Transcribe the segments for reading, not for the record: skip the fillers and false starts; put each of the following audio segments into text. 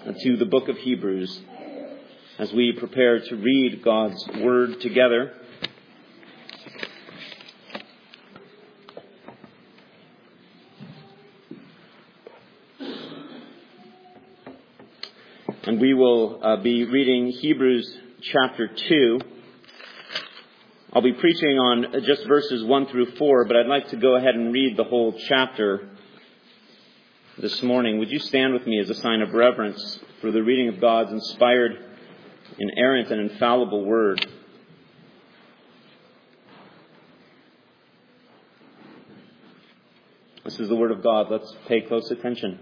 to the book of Hebrews as we prepare to read God's Word together. And we will be reading Hebrews chapter 2. I'll be preaching on just verses 1 through 4, but I'd like to go ahead and read the whole chapter this morning. Would you stand with me as a sign of reverence for the reading of God's inspired, inerrant, and infallible Word? This is the Word of God. Let's pay close attention.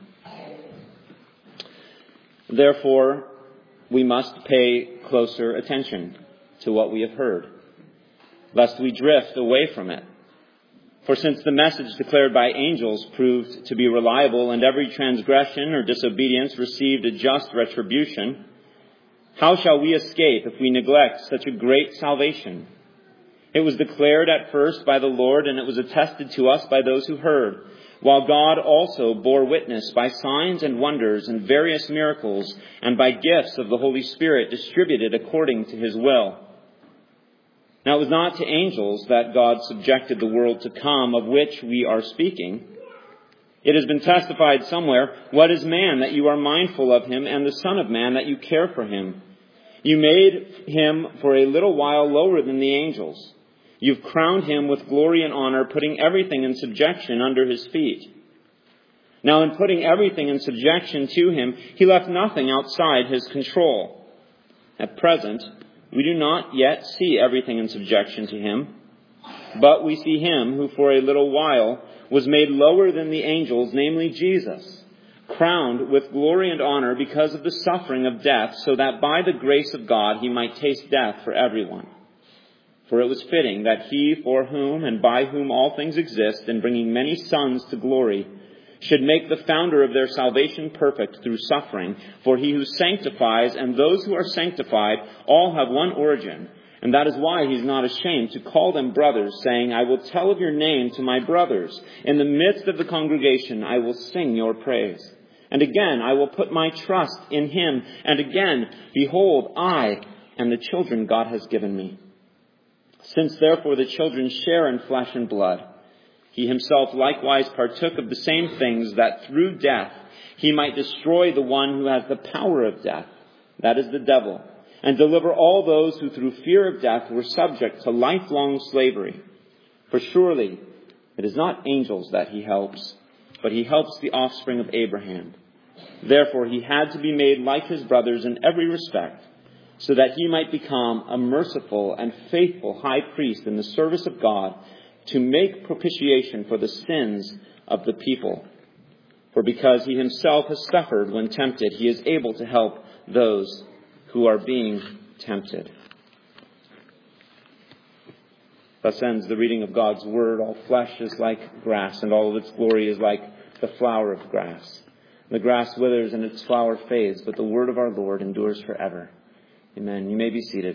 Therefore, we must pay closer attention to what we have heard, lest we drift away from it. For since the message declared by angels proved to be reliable, and every transgression or disobedience received a just retribution, how shall we escape if we neglect such a great salvation? It was declared at first by the Lord, and it was attested to us by those who heard, while God also bore witness by signs and wonders and various miracles, and by gifts of the Holy Spirit distributed according to his will. Now it was not to angels that God subjected the world to come, of which we are speaking. It has been testified somewhere, "What is man that you are mindful of him, and the Son of Man that you care for him? You made him for a little while lower than the angels. You've crowned him with glory and honor, putting everything in subjection under his feet." Now in putting everything in subjection to him, he left nothing outside his control. At present, we do not yet see everything in subjection to him, but we see him who for a little while was made lower than the angels, namely Jesus, crowned with glory and honor because of the suffering of death, so that by the grace of God he might taste death for everyone. For it was fitting that he for whom and by whom all things exist, in bringing many sons to glory, should make the founder of their salvation perfect through suffering. For he who sanctifies and those who are sanctified all have one origin, and that is why he is not ashamed to call them brothers, saying, "I will tell of your name to my brothers. In the midst of the congregation I will sing your praise. And again I will put my trust in him. And again, behold, I and the children God has given me. Since therefore the children share in flesh and blood, he himself likewise partook of the same things, that through death he might destroy the one who has the power of death, that is the devil, and deliver all those who through fear of death were subject to lifelong slavery. For surely it is not angels that he helps, but he helps the offspring of Abraham. Therefore he had to be made like his brothers in every respect, so that he might become a merciful and faithful high priest in the service of God, to make propitiation for the sins of the people. For because he himself has suffered when tempted, he is able to help those who are being tempted. Thus ends the reading of God's Word. All flesh is like grass, and all of its glory is like the flower of grass. The grass withers and its flower fades, but the word of our Lord endures forever. Amen. You may be seated.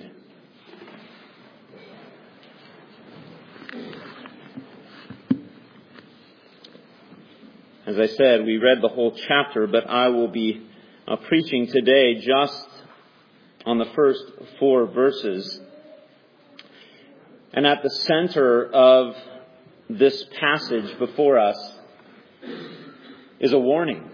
As I said, we read the whole chapter, but I will be preaching today just on the first 4 verses. And at the center of this passage before us is a warning,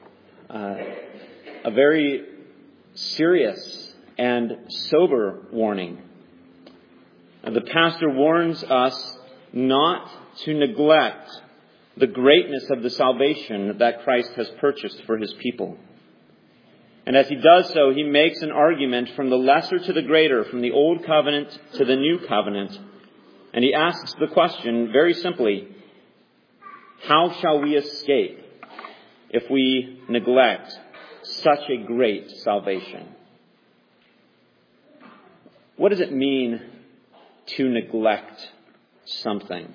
a very serious and sober warning. The pastor warns us not to neglect the greatness of the salvation that Christ has purchased for his people. And as he does so, he makes an argument from the lesser to the greater, from the old covenant to the new covenant. And he asks the question very simply, how shall we escape if we neglect such a great salvation? What does it mean to neglect something?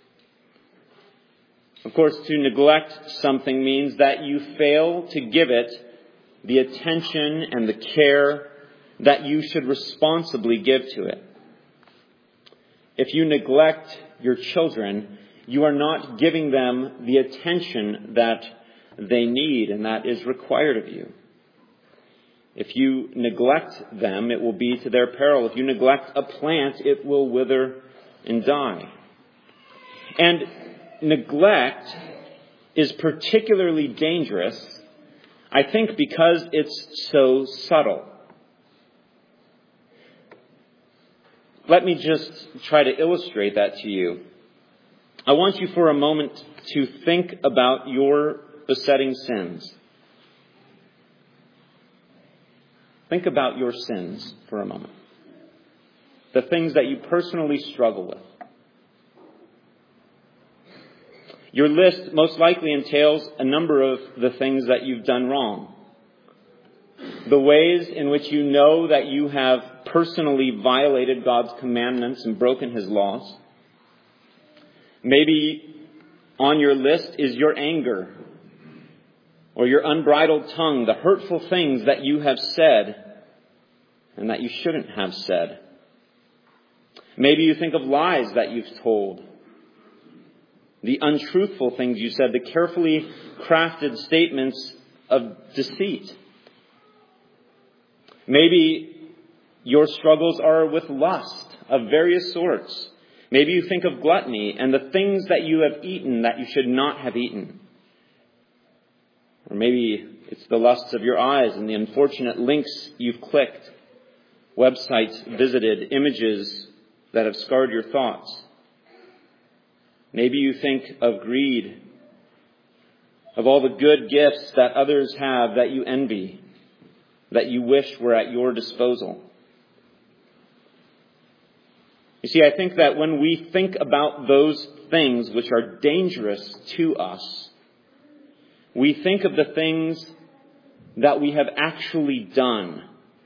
Of course, to neglect something means that you fail to give it the attention and the care that you should responsibly give to it. If you neglect your children, you are not giving them the attention that they need and that is required of you. If you neglect them, it will be to their peril. If you neglect a plant, it will wither and die. And neglect is particularly dangerous, I think, because it's so subtle. Let me just try to illustrate that to you. I want you for a moment to think about your besetting sins. Think about your sins for a moment. The things that you personally struggle with. Your list most likely entails a number of the things that you've done wrong. The ways in which you know that you have personally violated God's commandments and broken His laws. Maybe on your list is your anger or your unbridled tongue, the hurtful things that you have said and that you shouldn't have said. Maybe you think of lies that you've told, the untruthful things you said, the carefully crafted statements of deceit. Maybe your struggles are with lust of various sorts. Maybe you think of gluttony and the things that you have eaten that you should not have eaten. Or maybe it's the lusts of your eyes and the unfortunate links you've clicked, websites visited, images that have scarred your thoughts. Maybe you think of greed, of all the good gifts that others have that you envy, that you wish were at your disposal. You see, I think that when we think about those things which are dangerous to us, we think of the things that we have actually done.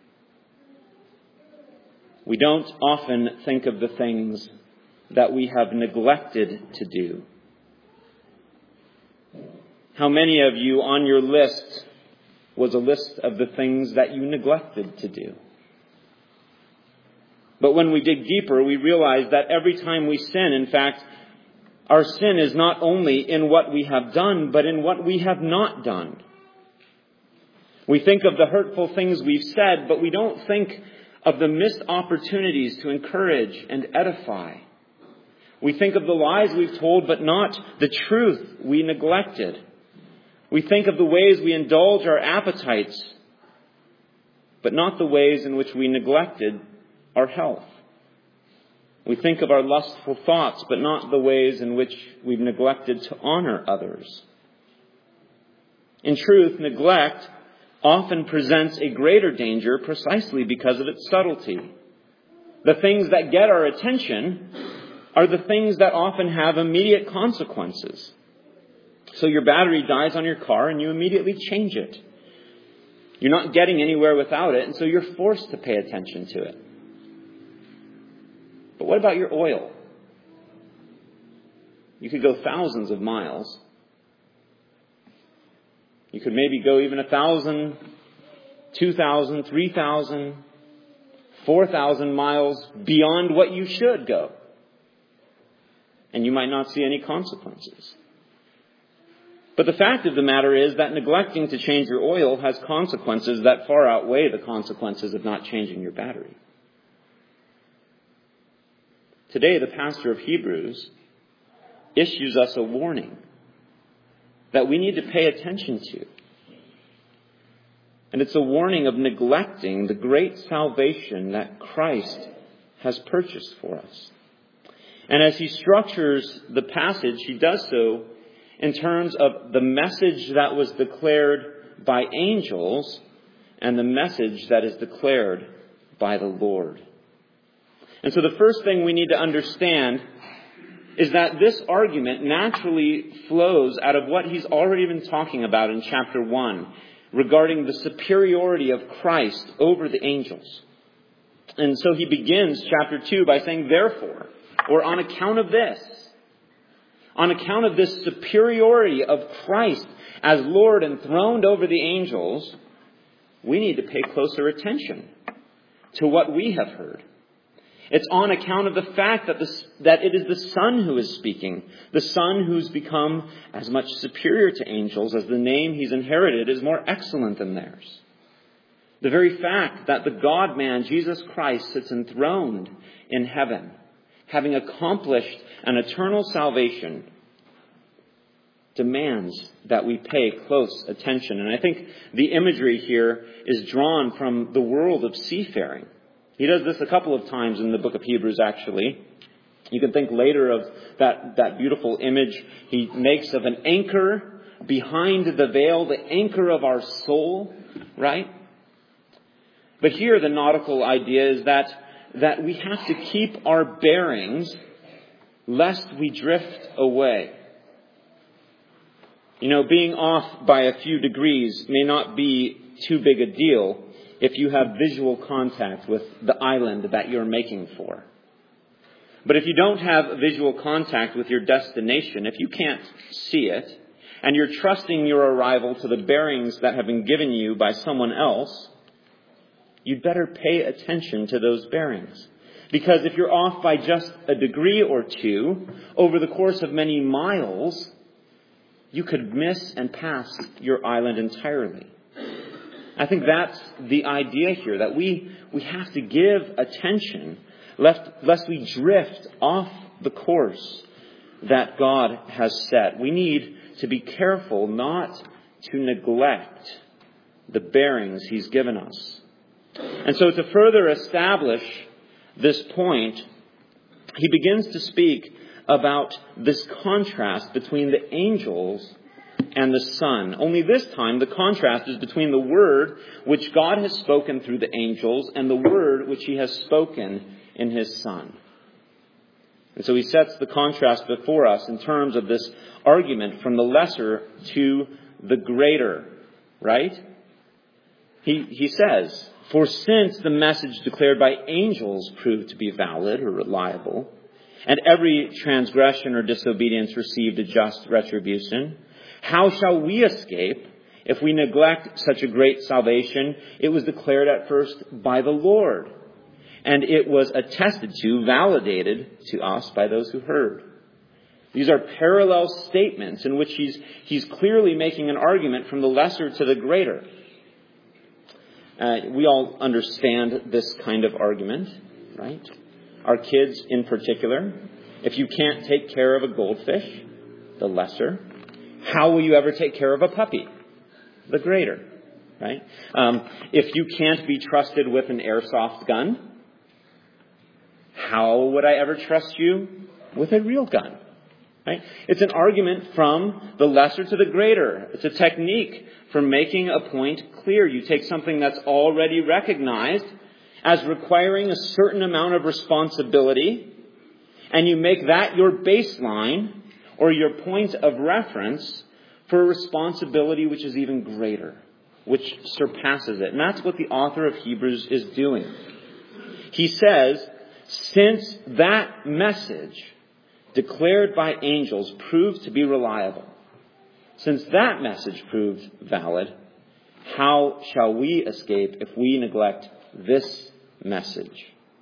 We don't often think of the things that we have neglected to do. How many of you on your list was a list of the things that you neglected to do? But when we dig deeper, we realize that every time we sin, in fact, our sin is not only in what we have done, but in what we have not done. We think of the hurtful things we've said, but we don't think of the missed opportunities to encourage and edify. We think of the lies we've told, but not the truth we neglected. We think of the ways we indulge our appetites, but not the ways in which we neglected our health. We think of our lustful thoughts, but not the ways in which we've neglected to honor others. In truth, neglect often presents a greater danger precisely because of its subtlety. The things that get our attention are the things that often have immediate consequences. So your battery dies on your car and you immediately change it. You're not getting anywhere without it, and so you're forced to pay attention to it. But what about your oil? You could go thousands of miles. You could maybe go even 1,000, 2,000, 3,000, 4,000 miles beyond what you should go. And you might not see any consequences. But the fact of the matter is that neglecting to change your oil has consequences that far outweigh the consequences of not changing your battery. Today, the pastor of Hebrews issues us a warning that we need to pay attention to. And it's a warning of neglecting the great salvation that Christ has purchased for us. And as he structures the passage, he does so in terms of the message that was declared by angels and the message that is declared by the Lord. And so the first thing we need to understand is that this argument naturally flows out of what he's already been talking about in chapter 1 regarding the superiority of Christ over the angels. And so he begins chapter 2 by saying, therefore, or on account of this superiority of Christ as Lord enthroned over the angels, we need to pay closer attention to what we have heard. It's on account of the fact that it is the Son who is speaking, the Son who's become as much superior to angels as the name he's inherited is more excellent than theirs. The very fact that the God-man, Jesus Christ, sits enthroned in heaven, having accomplished an eternal salvation, demands that we pay close attention. And I think the imagery here is drawn from the world of seafaring. He does this a couple of times in the book of Hebrews, actually. You can think later of that beautiful image he makes of an anchor behind the veil, the anchor of our soul, right? But here the nautical idea is that we have to keep our bearings lest we drift away. You know, being off by a few degrees may not be too big a deal if you have visual contact with the island that you're making for. But if you don't have visual contact with your destination, if you can't see it, and you're trusting your arrival to the bearings that have been given you by someone else, you'd better pay attention to those bearings. Because if you're off by just a degree or two over the course of many miles, you could miss and pass your island entirely. I think that's the idea here, that we have to give attention lest we drift off the course that God has set. We need to be careful not to neglect the bearings He's given us. And so to further establish this point, he begins to speak about this contrast between the angels and the Son. Only this time, the contrast is between the word which God has spoken through the angels and the word which He has spoken in His Son. And so he sets the contrast before us in terms of this argument from the lesser to the greater, right? He says, "For since the message declared by angels proved to be valid or reliable, and every transgression or disobedience received a just retribution, how shall we escape if we neglect such a great salvation? It was declared at first by the Lord, and it was attested to, validated to us by those who heard." These are parallel statements in which he's clearly making an argument from the lesser to the greater. We all understand this kind of argument, right? Our kids in particular. If you can't take care of a goldfish, the lesser, how will you ever take care of a puppy? The greater, right? If you can't be trusted with an airsoft gun, how would I ever trust you with a real gun? Right? It's an argument from the lesser to the greater. It's a technique for making a point clear. You take something that's already recognized as requiring a certain amount of responsibility, and you make that your baseline or your point of reference for a responsibility which is even greater, which surpasses it. And that's what the author of Hebrews is doing. He says, since that message declared by angels proved to be reliable, since that message proved valid, how shall we escape if we neglect this message?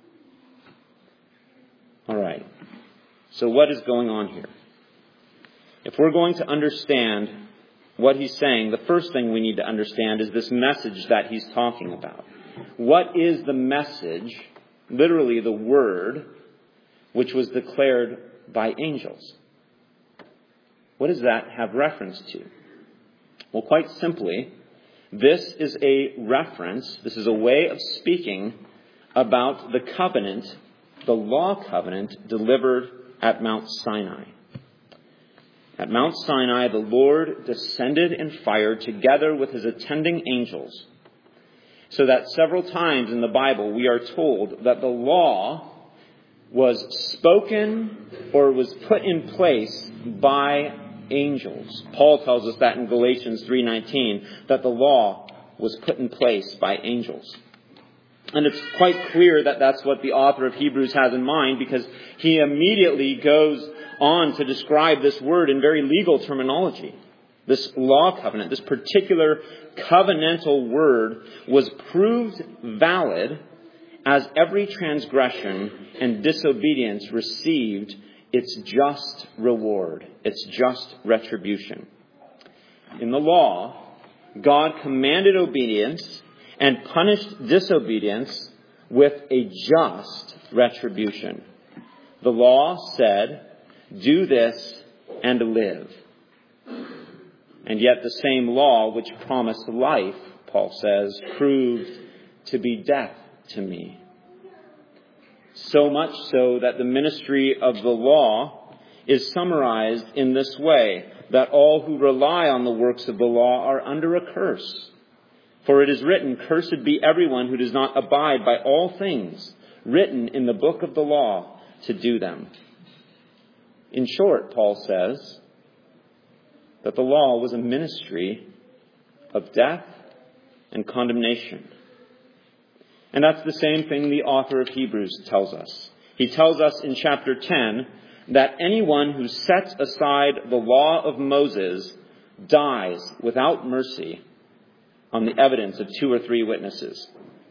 All right. So what is going on here? If we're going to understand what he's saying, the first thing we need to understand is this message that he's talking about. What is the message, literally the word, which was declared by angels? What does that have reference to? Well, quite simply, this is a reference, this is a way of speaking about the covenant, the law covenant delivered at Mount Sinai. At Mount Sinai, the Lord descended in fire together with His attending angels, so that several times in the Bible we are told that the law was spoken or was put in place by angels. Paul tells us that in Galatians 3:19, that the law was put in place by angels. And it's quite clear that that's what the author of Hebrews has in mind, because he immediately goes on to describe this word in very legal terminology. This law covenant, this particular covenantal word, was proved valid as every transgression and disobedience received its just reward, its just retribution. In the law, God commanded obedience, and punished disobedience with a just retribution. The law said, "Do this and live." And yet the same law which promised life, Paul says, proved to be death to me. So much so that the ministry of the law is summarized in this way, that all who rely on the works of the law are under a curse. For it is written, "Cursed be everyone who does not abide by all things written in the book of the law to do them." In short, Paul says that the law was a ministry of death and condemnation. And that's the same thing the author of Hebrews tells us. He tells us in chapter 10 that anyone who sets aside the law of Moses dies without mercy on the evidence of 2 or 3 witnesses.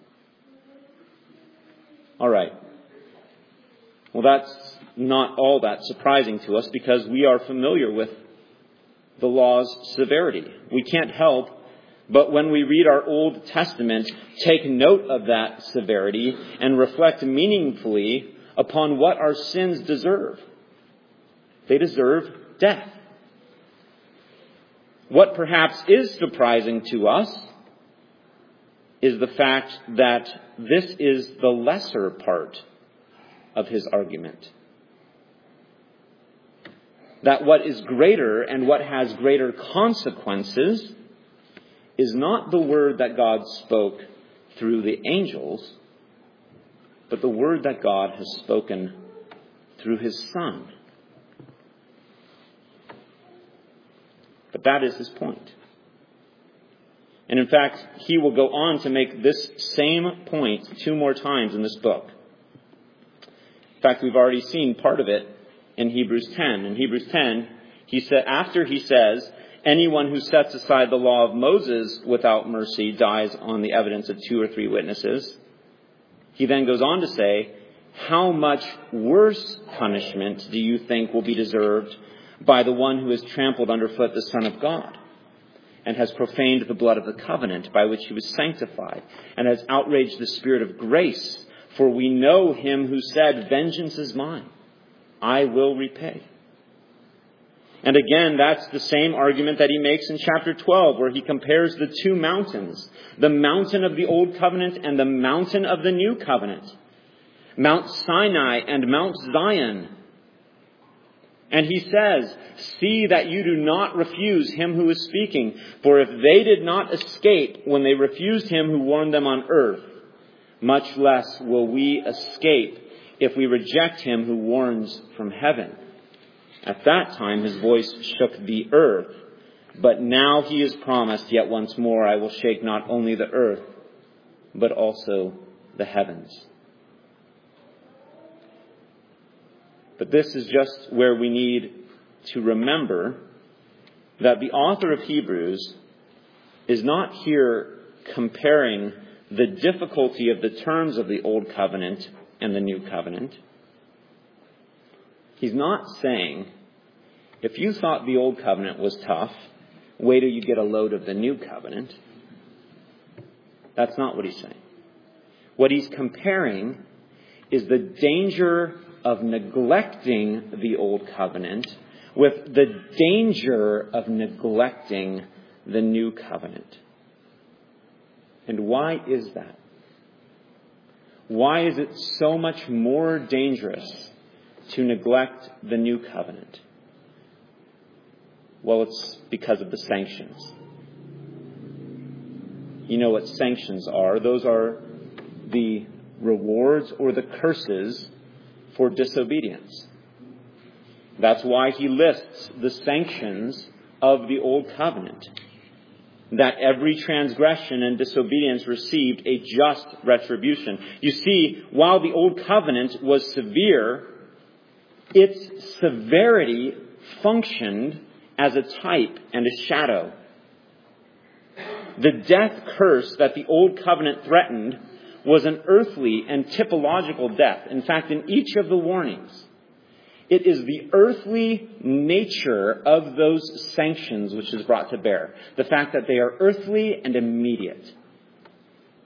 All right. Well, that's not all that surprising to us because we are familiar with the law's severity. We can't help but when we read our Old Testament, take note of that severity and reflect meaningfully upon what our sins deserve. They deserve death. What perhaps is surprising to us is the fact that this is the lesser part of his argument. That what is greater and what has greater consequences is not the word that God spoke through the angels, but the word that God has spoken through his Son. But that is his point. And in fact, he will go on to make this same point 2 more times in this book. In fact, we've already seen part of it in Hebrews 10. In Hebrews 10, after he says, anyone who sets aside the law of Moses without mercy dies on the evidence of 2 or 3 witnesses. He then goes on to say, how much worse punishment do you think will be deserved by the one who has trampled underfoot the Son of God and has profaned the blood of the covenant by which he was sanctified and has outraged the Spirit of grace? For we know him who said, vengeance is mine, I will repay. And again, that's the same argument that he makes in chapter 12, where he compares the 2 mountains, the mountain of the Old Covenant and the mountain of the New Covenant, Mount Sinai and Mount Zion. And he says, see that you do not refuse him who is speaking, for if they did not escape when they refused him who warned them on earth, much less will we escape if we reject him who warns from heaven. At that time his voice shook the earth, but now he has promised, yet once more I will shake not only the earth, but also the heavens. But this is just where we need to remember that the author of Hebrews is not here comparing the difficulty of the terms of the Old Covenant and the New Covenant. He's not saying, if you thought the Old Covenant was tough, wait till you get a load of the New Covenant. That's not what he's saying. What he's comparing is the danger of neglecting the Old Covenant with the danger of neglecting the New Covenant. And why is that? Why is it so much more dangerous to neglect the New Covenant? Well, it's because of the sanctions. You know what sanctions are. Those are the rewards or the curses for disobedience. That's why he lists the sanctions of the Old Covenant. That every transgression and disobedience received a just retribution. You see, while the Old Covenant was severe, its severity functioned as a type and a shadow. The death curse that the Old Covenant threatened was an earthly and typological death. In fact, in each of the warnings, it is the earthly nature of those sanctions which is brought to bear. The fact that they are earthly and immediate.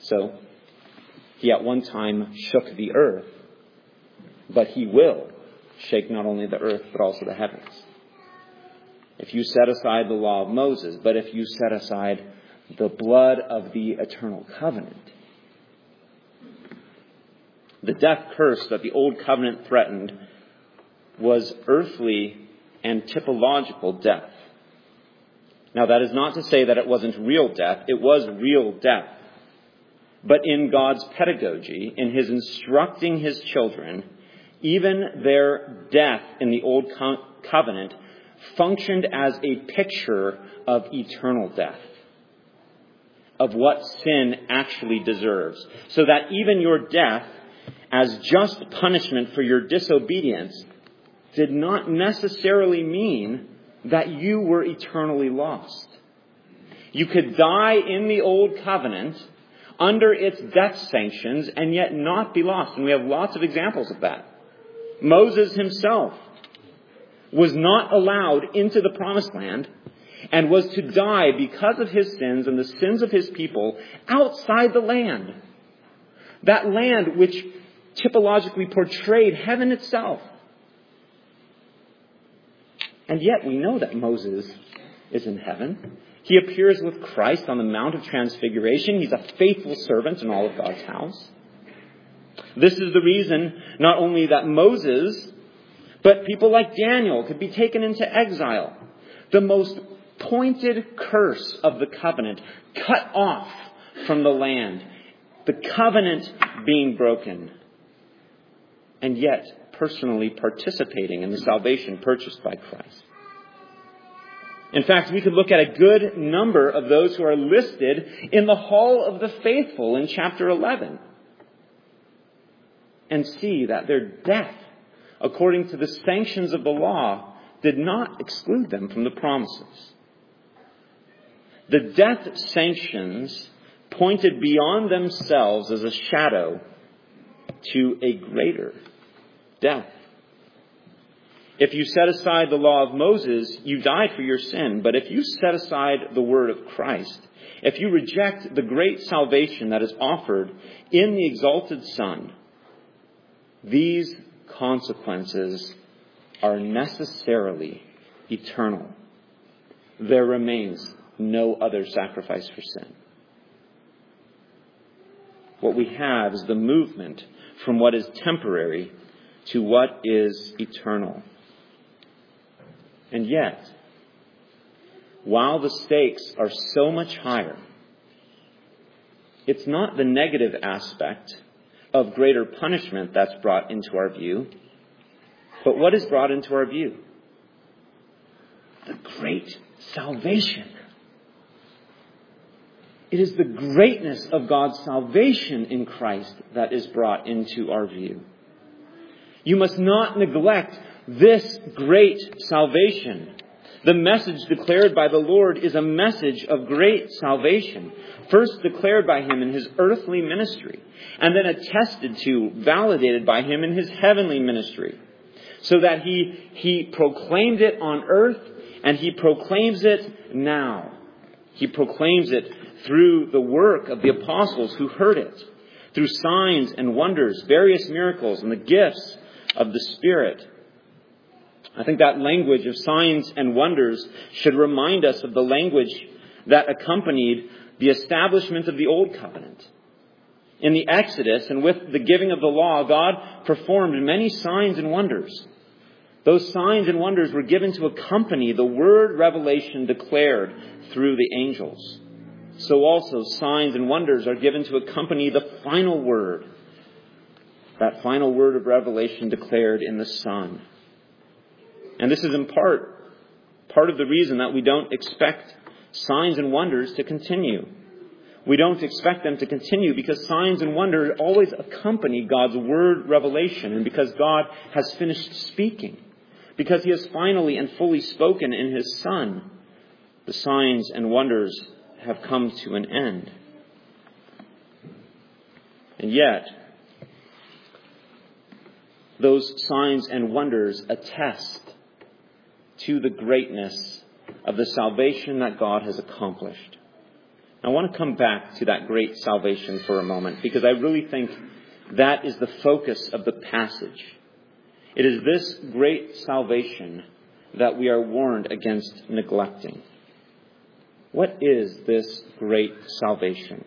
So, he at one time shook the earth, but he will shake not only the earth, but also the heavens. If you set aside the law of Moses, but if you set aside the blood of the eternal covenant, the death curse that the old covenant threatened was earthly and typological death. Now, that is not to say that it wasn't real death. It was real death. But in God's pedagogy, in his instructing his children, even their death in the old covenant functioned as a picture of eternal death, of what sin actually deserves. So that even your death, as just punishment for your disobedience, did not necessarily mean that you were eternally lost. You could die in the old covenant under its death sanctions and yet not be lost. And we have lots of examples of that. Moses himself was not allowed into the promised land and was to die because of his sins and the sins of his people outside the land. That land which typologically portrayed heaven itself. And yet we know that Moses is in heaven. He appears with Christ on the Mount of Transfiguration. He's a faithful servant in all of God's house. This is the reason not only that Moses, but people like Daniel could be taken into exile. The most pointed curse of the covenant, cut off from the land. The covenant being broken. And yet personally participating in the salvation purchased by Christ. In fact, we could look at a good number of those who are listed in the Hall of the Faithful in chapter 11 and see that their death, according to the sanctions of the law, did not exclude them from the promises. The death sanctions pointed beyond themselves as a shadow to a greater death. If you set aside the law of Moses, you died for your sin. But if you set aside the word of Christ, if you reject the great salvation that is offered in the exalted Son, these consequences are necessarily eternal. There remains no other sacrifice for sin. What we have is the movement from what is temporary to what is eternal. And yet, while the stakes are so much higher, it's not the negative aspect of greater punishment that's brought into our view, but what is brought into our view? The great salvation. It is the greatness of God's salvation in Christ that is brought into our view. You must not neglect this great salvation. The message declared by the Lord is a message of great salvation. First declared by him in his earthly ministry, and then attested to, validated by him in his heavenly ministry. So that he proclaimed it on earth, and he proclaims it now. He proclaims it through the work of the apostles who heard it, through signs and wonders, various miracles, and the gifts of the Spirit. I think that language of signs and wonders should remind us of the language that accompanied the establishment of the Old Covenant. In the Exodus and with the giving of the law, God performed many signs and wonders. Those signs and wonders were given to accompany the word revelation declared through the angels. So also signs and wonders are given to accompany the final word. That final word of revelation declared in the Son. And this is in part of the reason that we don't expect signs and wonders to continue. We don't expect them to continue because signs and wonders always accompany God's word revelation, and because God has finished speaking, because he has finally and fully spoken in his Son, the signs and wonders have come to an end. And yet, those signs and wonders attest to the greatness of the salvation that God has accomplished. I want to come back to that great salvation for a moment, because I really think that is the focus of the passage. It is this great salvation that we are warned against neglecting. What is this great salvation?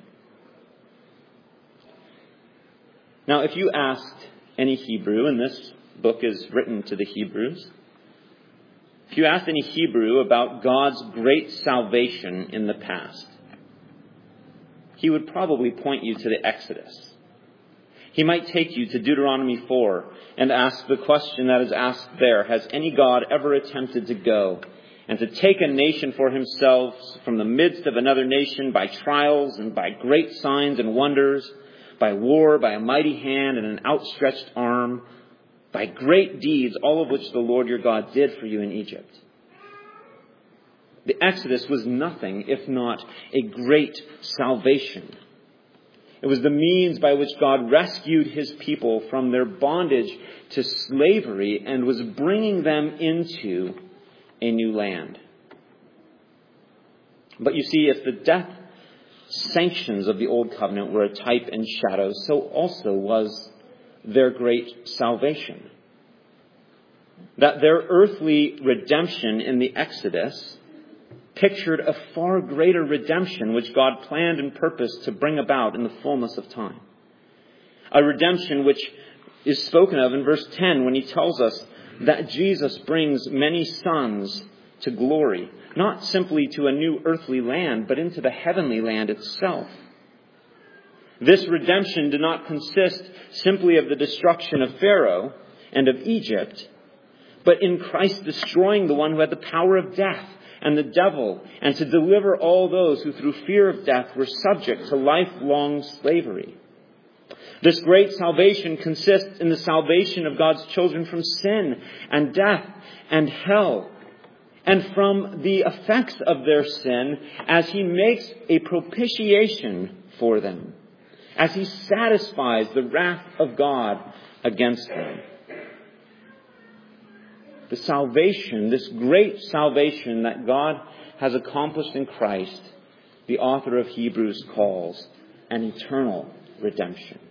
Now, if you asked any Hebrew, and this book is written to the Hebrews, if you asked any Hebrew about God's great salvation in the past, he would probably point you to the Exodus. He might take you to Deuteronomy 4 and ask the question that is asked there: has any God ever attempted to go and to take a nation for himself from the midst of another nation by trials and by great signs and wonders, by war, by a mighty hand and an outstretched arm, by great deeds, all of which the Lord your God did for you in Egypt? The Exodus was nothing if not a great salvation. It was the means by which God rescued his people from their bondage to slavery and was bringing them into a new land. But you see, if the death sanctions of the Old Covenant were a type and shadow, so also was their great salvation. That their earthly redemption in the Exodus pictured a far greater redemption which God planned and purposed to bring about in the fullness of time. A redemption which is spoken of in verse 10 when he tells us that Jesus brings many sons to glory, not simply to a new earthly land, but into the heavenly land itself. This redemption did not consist simply of the destruction of Pharaoh and of Egypt, but in Christ destroying the one who had the power of death and the devil, and to deliver all those who through fear of death were subject to lifelong slavery. This great salvation consists in the salvation of God's children from sin and death and hell, and from the effects of their sin as he makes a propitiation for them, as he satisfies the wrath of God against them. The salvation, this great salvation that God has accomplished in Christ, the author of Hebrews calls an eternal redemption.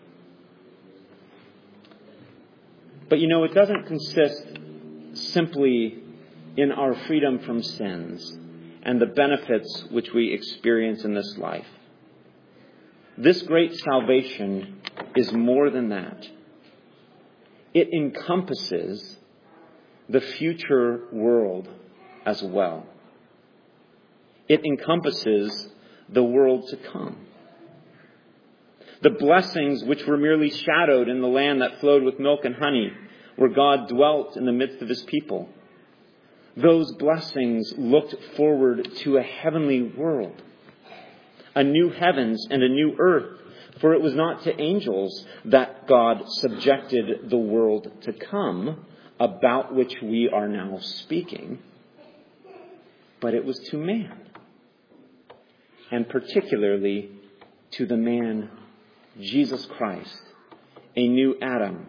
But it doesn't consist simply in our freedom from sins and the benefits which we experience in this life. This great salvation is more than that. It encompasses the future world as well. It encompasses the world to come. The blessings which were merely shadowed in the land that flowed with milk and honey, where God dwelt in the midst of his people. Those blessings looked forward to a heavenly world, a new heavens and a new earth, for it was not to angels that God subjected the world to come, about which we are now speaking, but it was to man, and particularly to the man Jesus Christ, a new Adam.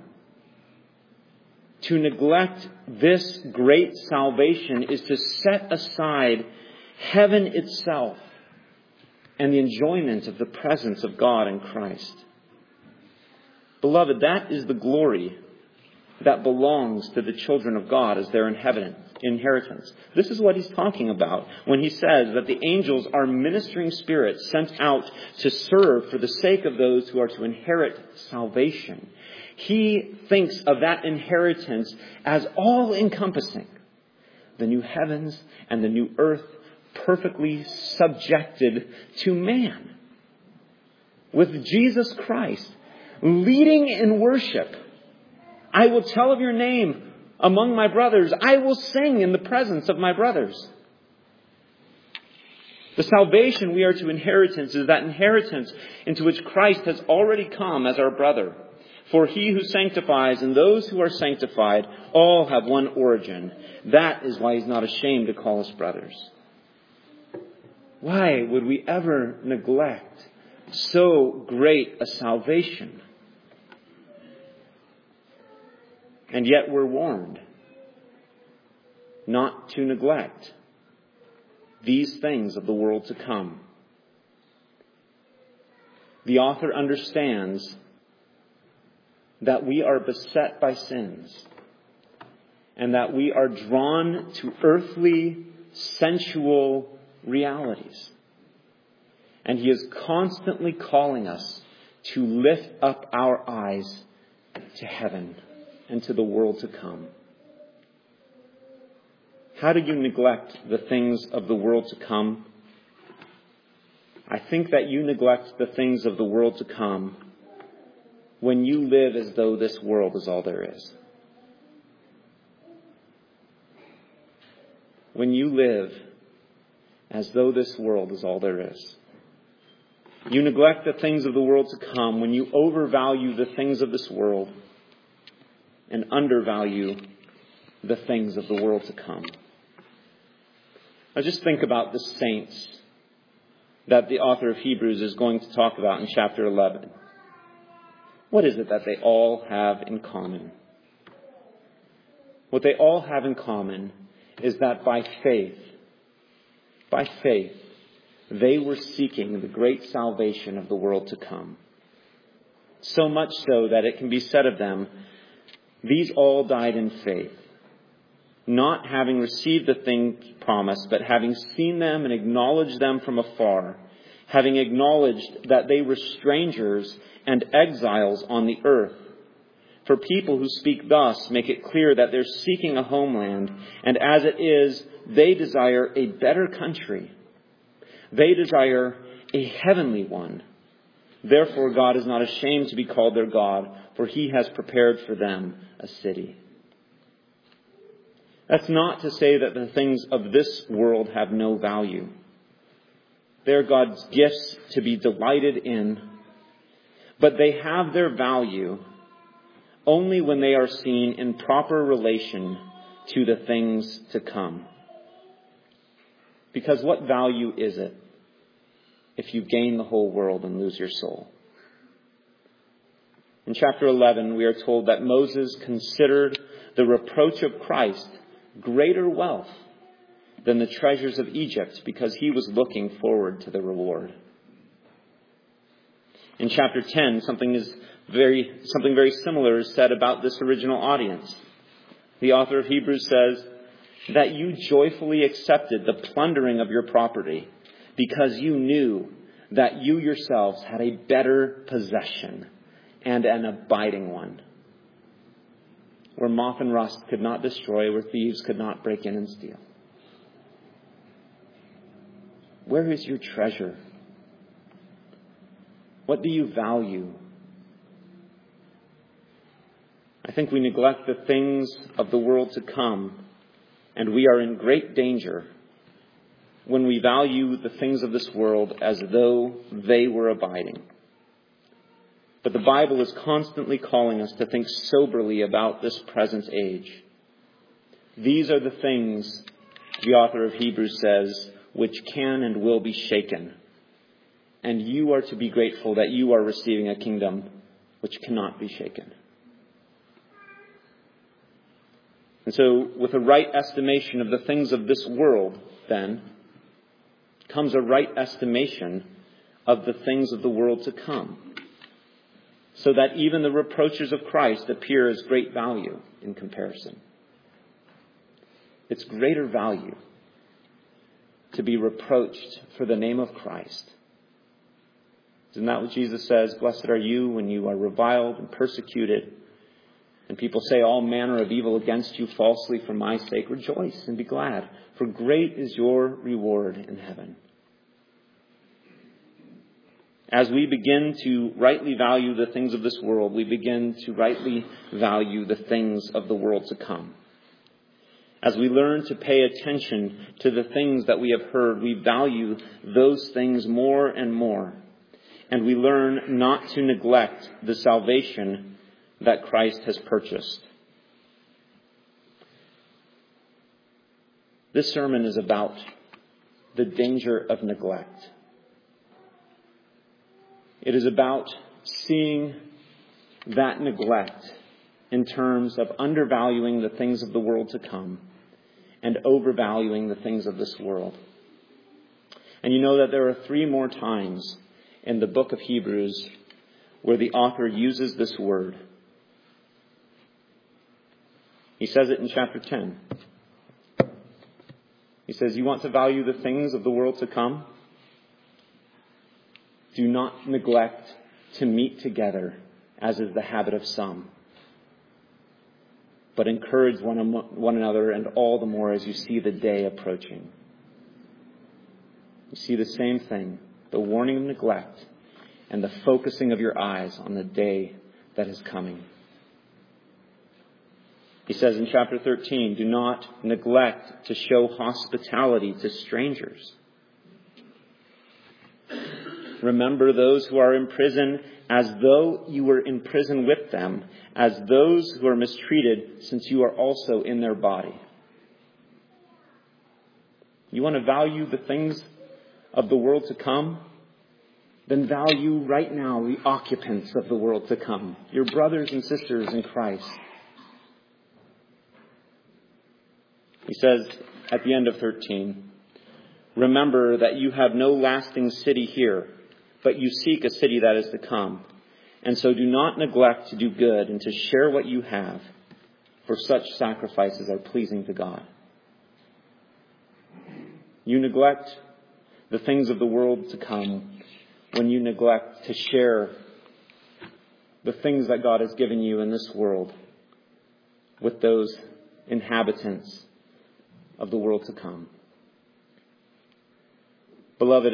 To neglect this great salvation is to set aside heaven itself and the enjoyment of the presence of God in Christ. Beloved, that is the glory that belongs to the children of God as their inheritance. This is what he's talking about when he says that the angels are ministering spirits sent out to serve for the sake of those who are to inherit salvation. He thinks of that inheritance as all-encompassing. The new heavens and the new earth perfectly subjected to man. With Jesus Christ leading in worship. I will tell of your name among my brothers. I will sing in the presence of my brothers. The salvation we are to inheritance is that inheritance into which Christ has already come as our brother. For he who sanctifies and those who are sanctified all have one origin. That is why he's not ashamed to call us brothers. Why would we ever neglect so great a salvation? And yet we're warned not to neglect these things of the world to come. the author understands that we are beset by sins and that we are drawn to earthly, sensual realities. And he is constantly calling us to lift up our eyes to heaven and to the world to come. How do you neglect the things of the world to come? I think that you neglect the things of the world to come when you live as though this world is all there is. When you live as though this world is all there is. You neglect the things of the world to come when you overvalue the things of this world and undervalue the things of the world to come. Now just think about the saints that the author of Hebrews is going to talk about in chapter 11. What is it that they all have in common? What they all have in common is that by faith, they were seeking the great salvation of the world to come. So much so that it can be said of them, these all died in faith, not having received the things promised, but having seen them and acknowledged them from afar, having acknowledged that they were strangers and exiles on the earth. For people who speak thus make it clear that they're seeking a homeland, and as it is, they desire a better country. They desire a heavenly one. Therefore, God is not ashamed to be called their God, for he has prepared for them a city. That's not to say that the things of this world have no value. They're God's gifts to be delighted in, but they have their value only when they are seen in proper relation to the things to come. Because what value is it if you gain the whole world and lose your soul? In chapter 11, we are told that Moses considered the reproach of Christ greater wealth than the treasures of Egypt because he was looking forward to the reward. In chapter 10, something very similar is said about this original audience. The author of Hebrews says that you joyfully accepted the plundering of your property because you knew that you yourselves had a better possession and an abiding one, where moth and rust could not destroy, where thieves could not break in and steal. Where is your treasure? What do you value? I think we neglect the things of the world to come, and we are in great danger when we value the things of this world as though they were abiding. But the Bible is constantly calling us to think soberly about this present age. These are the things, the author of Hebrews says, which can and will be shaken. And you are to be grateful that you are receiving a kingdom which cannot be shaken. And so, with a right estimation of the things of this world, then, comes a right estimation of the things of the world to come, so that even the reproaches of Christ appear as great value in comparison. It's greater value to be reproached for the name of Christ. Isn't that what Jesus says? Blessed are you when you are reviled and persecuted, and people say all manner of evil against you falsely for my sake. Rejoice and be glad, for great is your reward in heaven. As we begin to rightly value the things of this world, we begin to rightly value the things of the world to come. As we learn to pay attention to the things that we have heard, we value those things more and more. And we learn not to neglect the salvation that Christ has purchased. This sermon is about the danger of neglect. It is about seeing that neglect in terms of undervaluing the things of the world to come and overvaluing the things of this world. And you know that there are 3 more times in the book of Hebrews where the author uses this word. He says it in chapter 10. He says, you want to value the things of the world to come? Do not neglect to meet together, as is the habit of some, but encourage one another, and all the more as you see the day approaching. You see the same thing, the warning of neglect and the focusing of your eyes on the day that is coming. He says in chapter 13, do not neglect to show hospitality to strangers. Remember those who are in prison as though you were in prison with them, as those who are mistreated, since you are also in their body. You want to value the things of the world to come? Then value right now the occupants of the world to come, your brothers and sisters in Christ. He says at the end of 13, remember that you have no lasting city here, but you seek a city that is to come. And so do not neglect to do good and to share what you have, for such sacrifices are pleasing to God. You neglect the things of the world to come when you neglect to share the things that God has given you in this world with those inhabitants of the world to come. Beloved,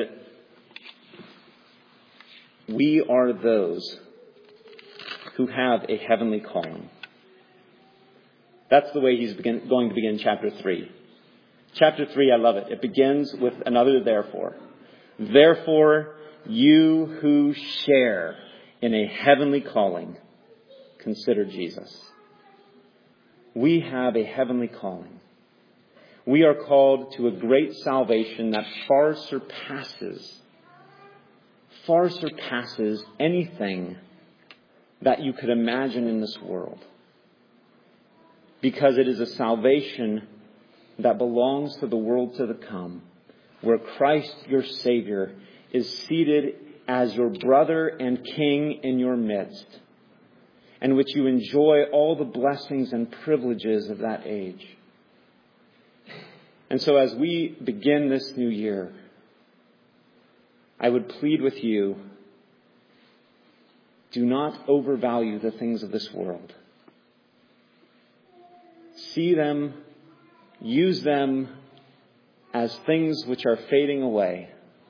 we are those who have a heavenly calling. That's the way he's going to begin chapter 3. Chapter 3, I love it. It begins with another therefore. Therefore, you who share in a heavenly calling, consider Jesus. We have a heavenly calling. We are called to a great salvation that far surpasses anything that you could imagine in this world. Because it is a salvation that belongs to the world to come, where Christ, your Savior, is seated as your brother and king in your midst, and which you enjoy all the blessings and privileges of that age. And so as we begin this new year, I would plead with you, do not overvalue the things of this world. See them, use them as things which are fading away.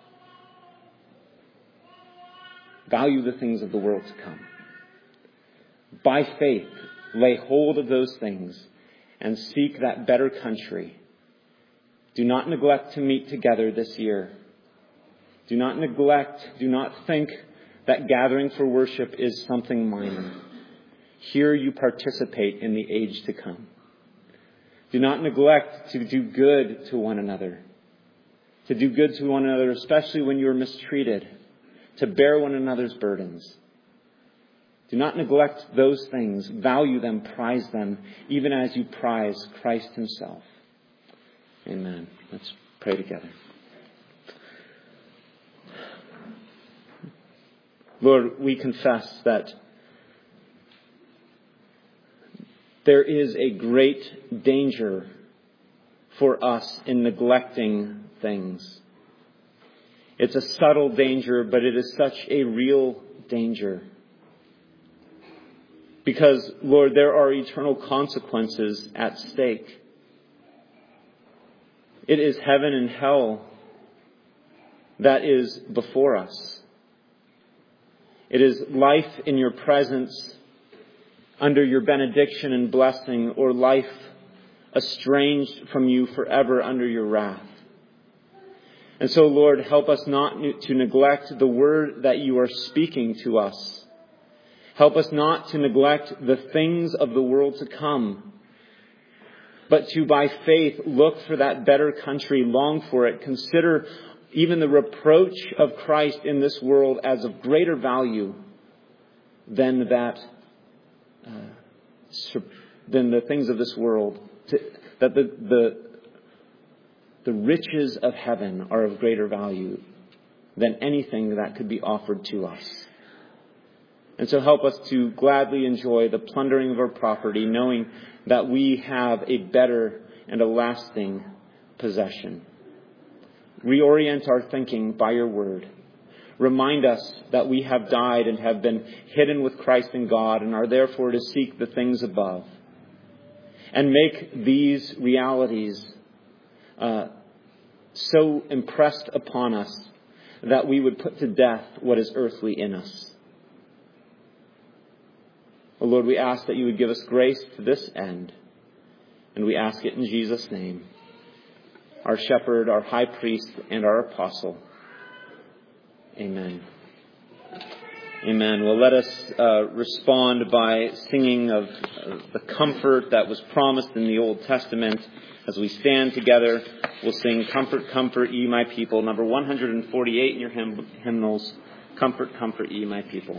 Value the things of the world to come. By faith, lay hold of those things and seek that better country. Do not neglect to meet together this year. Do not think that gathering for worship is something minor. Here you participate in the age to come. Do not neglect to do good to one another. To do good to one another, especially when you are mistreated. To bear one another's burdens. Do not neglect those things. Value them, prize them, even as you prize Christ himself. Amen. Let's pray together. Lord, we confess that there is a great danger for us in neglecting things. It's a subtle danger, but it is such a real danger. Because, Lord, there are eternal consequences at stake. It is heaven and hell that is before us. It is life in your presence under your benediction and blessing, or life estranged from you forever under your wrath. And so, Lord, help us not to neglect the word that you are speaking to us. Help us not to neglect the things of the world to come, but to, by faith, look for that better country, long for it, consider even the reproach of Christ in this world as of greater value than than the things of this world. That the riches of heaven are of greater value than anything that could be offered to us. And so help us to gladly enjoy the plundering of our property, knowing that we have a better and a lasting possession. Reorient our thinking by your word. Remind us that we have died and have been hidden with Christ in God and are therefore to seek the things above. And make these realities so impressed upon us that we would put to death what is earthly in us. Oh Lord, we ask that you would give us grace to this end. And we ask it in Jesus' name. Our shepherd, our high priest, and our apostle. Amen. Amen. Well, let us respond by singing of the comfort that was promised in the Old Testament. As we stand together, we'll sing Comfort, Comfort, Ye My People, number 148 in your hymnals. Comfort, Comfort, Ye My People.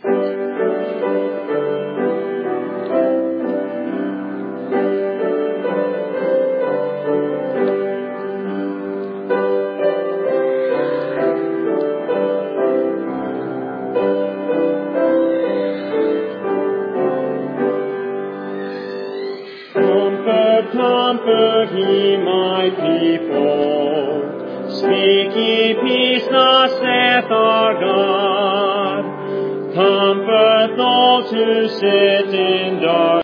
Comfort ye my people, speak ye peace, thus saith our God. Comfort those who sit in darkness.